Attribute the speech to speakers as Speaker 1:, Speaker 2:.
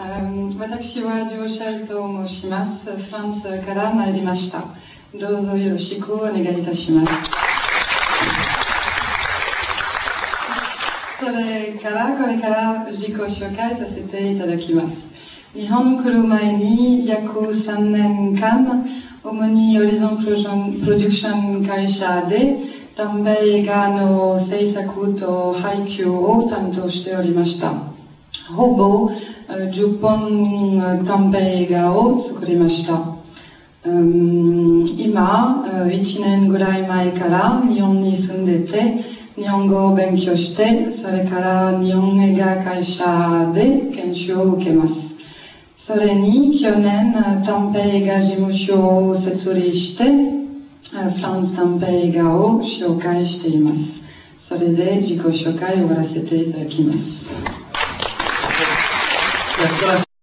Speaker 1: 私はジョーシャルと申します。フランスから参りました。どうぞよろしくお願いいたします。これから自己紹介させていただきます。日本来る前に約3年間、主にオリゾンプロダクション会社で短編映画の制作と配給を担当しておりました。ほぼ10本短編映画を作りました。今、1年ぐらい前から日本に住んでて、日本語を勉強して、それから日本映画会社で研修を受けます。それに去年、短編映画事務所を設立して、フランス短編映画を紹介しています。それで自己紹介を終わらせていただきます。